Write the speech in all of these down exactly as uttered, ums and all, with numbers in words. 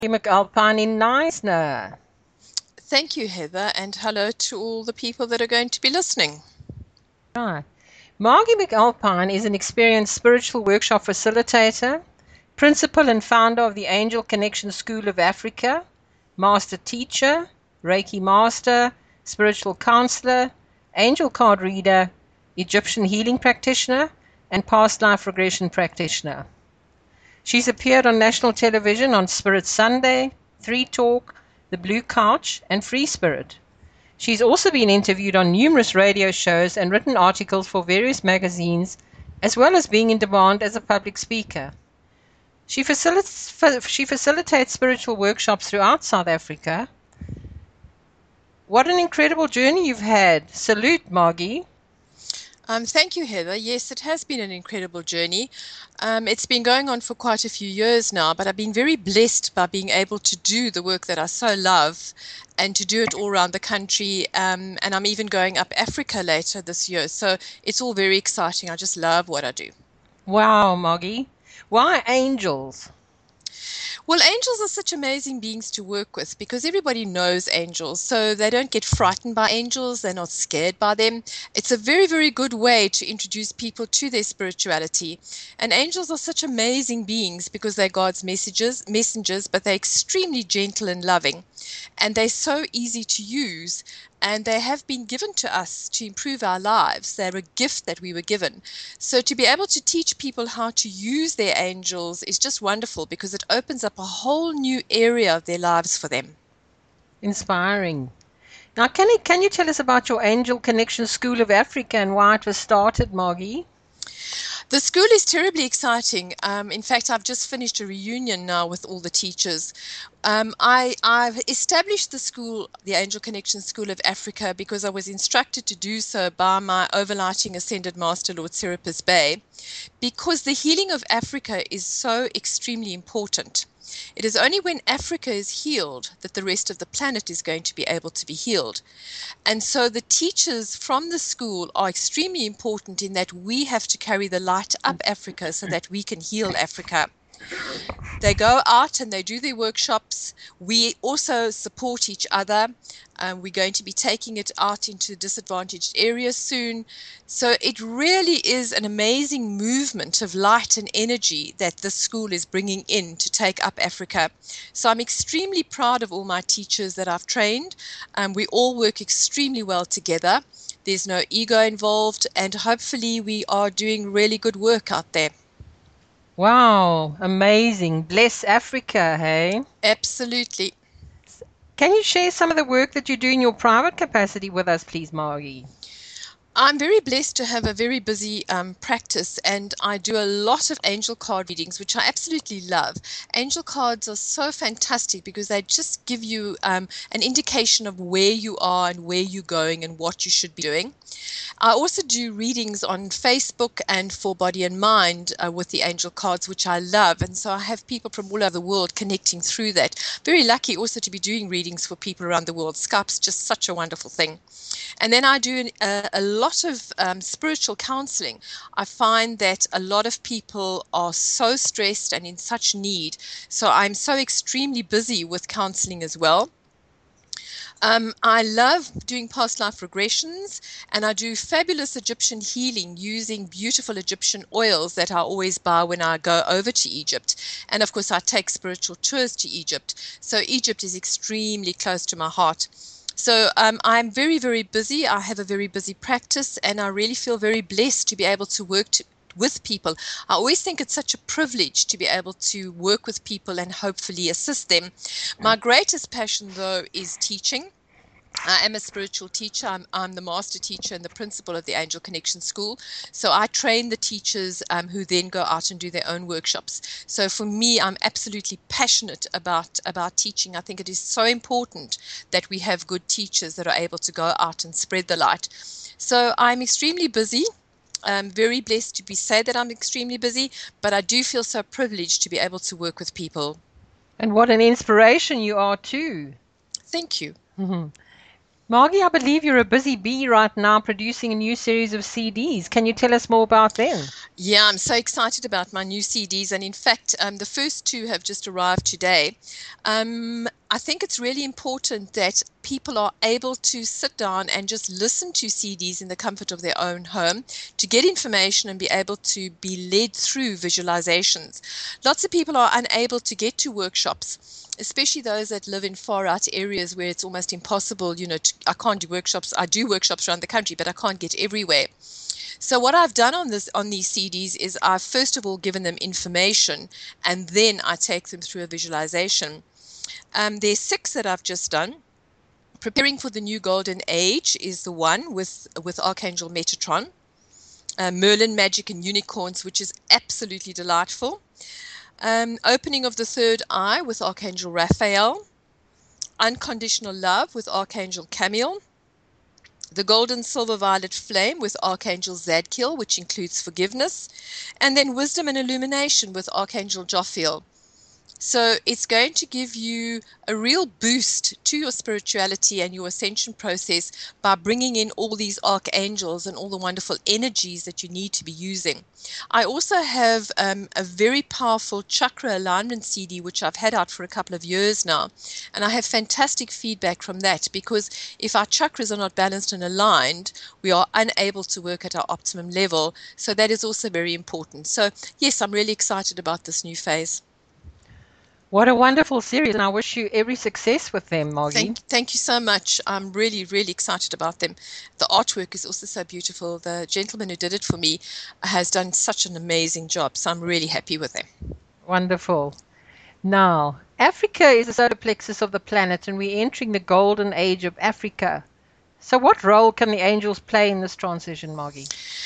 McAlpine in Neisner. Thank you, Heather, and hello to all the people that are going to be listening. Right. Margie McAlpine is an experienced spiritual workshop facilitator, principal and founder of the Angel Connection School of Africa, master teacher, Reiki master, spiritual counselor, angel card reader, Egyptian healing practitioner, and past life regression practitioner. She's appeared on national television on Spirit Sunday, Three Talk, The Blue Couch, and Free Spirit. She's also been interviewed on numerous radio shows and written articles for various magazines, as well as being in demand as a public speaker. She facilitates, she facilitates spiritual workshops throughout South Africa. What an incredible journey you've had. Salute, Margie. Um, thank you, Heather. Yes, it has been an incredible journey. Um, it's been going on for quite a few years now, but I've been very blessed by being able to do the work that I so love and to do it all around the country. Um, and I'm even going up Africa later this year. So it's all very exciting. I just love what I do. Wow, Margie. Why angels? Well, angels are such amazing beings to work with because everybody knows angels, so they don't get frightened by angels, they're not scared by them. It's a very, very good way to introduce people to their spirituality. And angels are such amazing beings because they're God's messages, messengers, but they're extremely gentle and loving. And they're so easy to use, and they have been given to us to improve our lives. They're a gift that we were given. So to be able to teach people how to use their angels is just wonderful because it opens up a whole new area of their lives for them. Inspiring. Now, can you, can you tell us about your Angel Connection School of Africa and why it was started, Margie? The school is terribly exciting. Um, in fact, I've just finished a reunion now with all the teachers. Um, I, I've established the school, the Angel Connection School of Africa, because I was instructed to do so by my overlighting Ascended Master Lord Serapis Bey, because the healing of Africa is so extremely important. It is only when Africa is healed that the rest of the planet is going to be able to be healed. And so the teachers from the school are extremely important in that we have to carry the light up Africa so that we can heal Africa. They go out and they do their workshops. We also support each other. Um, we're going to be taking it out into disadvantaged areas soon. So it really is an amazing movement of light and energy that this school is bringing in to take up Africa. So I'm extremely proud of all my teachers that I've trained. Um, we all work extremely well together. There's no ego involved, and hopefully we are doing really good work out there. Wow, amazing. Bless Africa, hey? Absolutely. Can you share some of the work that you do in your private capacity with us, please, Margie? I'm very blessed to have a very busy um, practice, and I do a lot of angel card readings, which I absolutely love. Angel cards are so fantastic because they just give you um, an indication of where you are and where you're going and what you should be doing. I also do readings on Facebook and for Body and Mind uh, with the angel cards, which I love. And so I have people from all over the world connecting through that. Very lucky also to be doing readings for people around the world. Skype's just such a wonderful thing. And then I do a, a lot of um, spiritual counseling. I find that a lot of people are so stressed and in such need. So I'm so extremely busy with counseling as well. Um, I love doing past life regressions, and I do fabulous Egyptian healing using beautiful Egyptian oils that I always buy when I go over to Egypt. And of course, I take spiritual tours to Egypt. So Egypt is extremely close to my heart. So um, I'm very, very busy. I have a very busy practice, and I really feel very blessed to be able to work to, with people. I always think it's such a privilege to be able to work with people and hopefully assist them. My greatest passion, though, is teaching. I am a spiritual teacher. I'm, I'm the master teacher and the principal of the Angel Connection School. So I train the teachers um, who then go out and do their own workshops. So for me, I'm absolutely passionate about, about teaching. I think it is so important that we have good teachers that are able to go out and spread the light. So I'm extremely busy. I'm very blessed to be said that I'm extremely busy, but I do feel so privileged to be able to work with people. And what an inspiration you are too. Thank you. Mm-hmm. Margie, I believe you're a busy bee right now producing a new series of C Ds. Can you tell us more about them? Yeah, I'm so excited about my new C Ds. And in fact, um, the first two have just arrived today. Um, I think it's really important that people are able to sit down and just listen to C Ds in the comfort of their own home to get information and be able to be led through visualizations. Lots of people are unable to get to workshops, especially those that live in far out areas where it's almost impossible. You know, to, I can't do workshops. I do workshops around the country, but I can't get everywhere. So what I've done on this on these C Ds is I've first of all given them information, and then I take them through a visualization. Um, there's six that I've just done. Preparing for the New Golden Age is the one with with Archangel Metatron. Uh, Merlin, Magic and Unicorns, which is absolutely delightful. Um, opening of the Third Eye with Archangel Raphael. Unconditional Love with Archangel Camiel. The Golden Silver Violet Flame with Archangel Zadkiel, which includes forgiveness, and then Wisdom and Illumination with Archangel Jophiel. So it's going to give you a real boost to your spirituality and your ascension process by bringing in all these archangels and all the wonderful energies that you need to be using. I also have um, a very powerful chakra alignment C D, which I've had out for a couple of years now. And I have fantastic feedback from that, because if our chakras are not balanced and aligned, we are unable to work at our optimum level. So that is also very important. So yes, I'm really excited about this new phase. What a wonderful series, and I wish you every success with them, Margie. Thank, thank you so much. I'm really, really excited about them. The artwork is also so beautiful. The gentleman who did it for me has done such an amazing job, so I'm really happy with them. Wonderful. Now, Africa is the solar plexus of the planet, and we're entering the golden age of Africa. So what role can the angels play in this transition, Margie?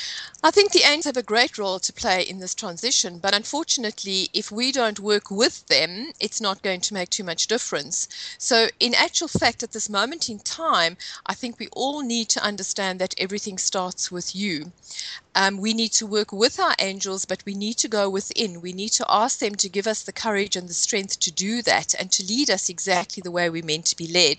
I think the angels have a great role to play in this transition, but unfortunately, if we don't work with them, it's not going to make too much difference. So in actual fact, at this moment in time, I think we all need to understand that everything starts with you. Um, we need to work with our angels, but we need to go within. We need to ask them to give us the courage and the strength to do that and to lead us exactly the way we're meant to be led.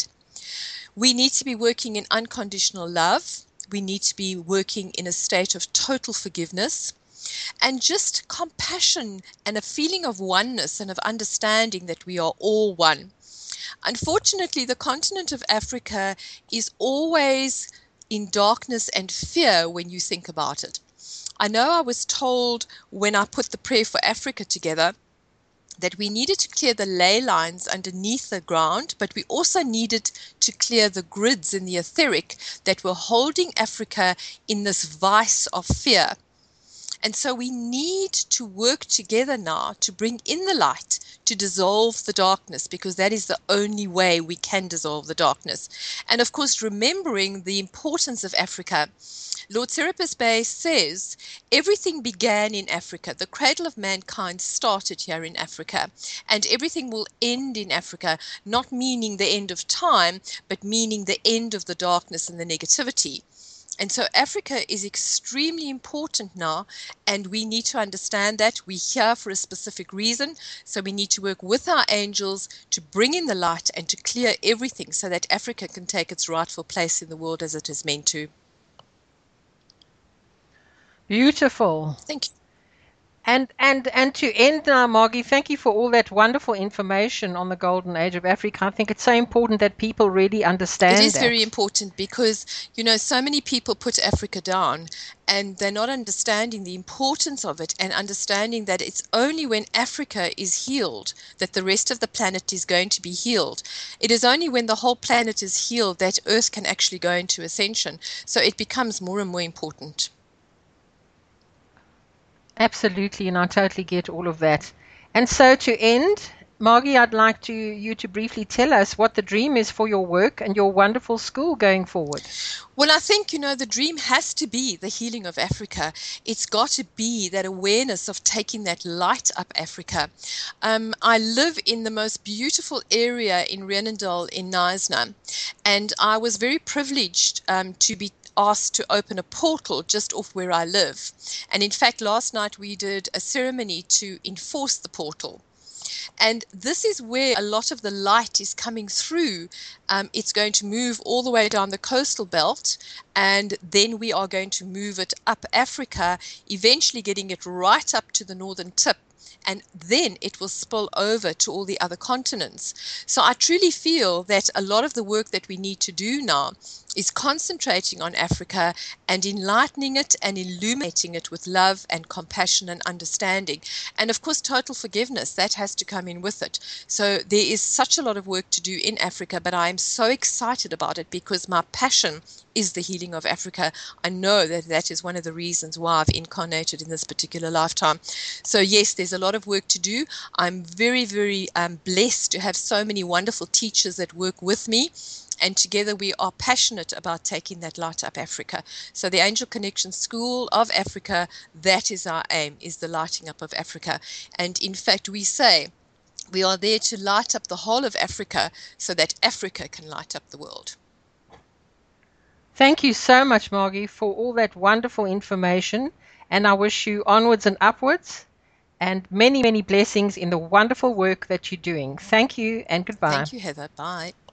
We need to be working in unconditional love. We need to be working in a state of total forgiveness and just compassion and a feeling of oneness and of understanding that we are all one. Unfortunately, the continent of Africa is always in darkness and fear when you think about it. I know I was told when I put the prayer for Africa together that we needed to clear the ley lines underneath the ground, but we also needed to clear the grids in the etheric that were holding Africa in this vice of fear. And so we need to work together now to bring in the light, to dissolve the darkness, because that is the only way we can dissolve the darkness. And of course, remembering the importance of Africa, Lord Serapis Bey says, everything began in Africa. The cradle of mankind started here in Africa, and everything will end in Africa, not meaning the end of time, but meaning the end of the darkness and the negativity. And so Africa is extremely important now, and we need to understand that we're here for a specific reason. So we need to work with our angels to bring in the light and to clear everything so that Africa can take its rightful place in the world as it is meant to. Beautiful. Thank you. And and and to end now, Margie, thank you for all that wonderful information on the golden age of Africa. I think it's so important that people really understand It is that. very important because, you know, so many people put Africa down and they're not understanding the importance of it and understanding that it's only when Africa is healed that the rest of the planet is going to be healed. It is only when the whole planet is healed that Earth can actually go into ascension. So it becomes more and more important. Absolutely, and I totally get all of that. And so to end, Margie, I'd like to you to briefly tell us what the dream is for your work and your wonderful school going forward. Well, I think, you know, the dream has to be the healing of Africa. It's got to be that awareness of taking that light up Africa. Um, I live in the most beautiful area in Reenendal in Knysna, and I was very privileged um, to be asked to open a portal just off where I live. And in fact, last night we did a ceremony to enforce the portal. And this is where a lot of the light is coming through. Um, it's going to move all the way down the coastal belt, and then we are going to move it up Africa, eventually getting it right up to the northern tip. And then it will spill over to all the other continents. So I truly feel that a lot of the work that we need to do now is concentrating on Africa and enlightening it and illuminating it with love and compassion and understanding. And of course, total forgiveness, that has to come in with it. So there is such a lot of work to do in Africa, but I am so excited about it because my passion is the healing of Africa. I know that that is one of the reasons why I've incarnated in this particular lifetime. So yes, there's a lot of work to do. I'm very, very um, blessed to have so many wonderful teachers that work with me. And together we are passionate about taking that light up Africa. So the Angel Connection School of Africa, that is our aim, is the lighting up of Africa. And in fact, we say we are there to light up the whole of Africa so that Africa can light up the world. Thank you so much, Margie, for all that wonderful information. And I wish you onwards and upwards and many, many blessings in the wonderful work that you're doing. Thank you and goodbye. Thank you, Heather. Bye.